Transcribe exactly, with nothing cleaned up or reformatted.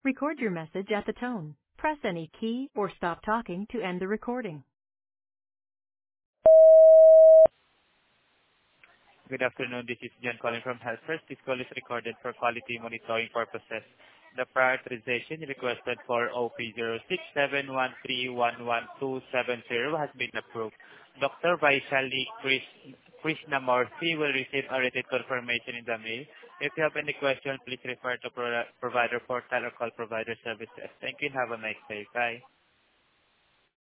Record your message at the tone. Press any key or stop talking to end the recording. Good afternoon. This is John calling from HealthFirst. This call is recorded for quality monitoring purposes. The prioritization requested for O P zero six seven one three one one two seven zero has been approved. Doctor Vaishali Krish- Krishnamurthy will receive a written confirmation in the mail. If you have any questions, please refer to pro- provider portal or call provider services. Thank you and have a nice day. Bye.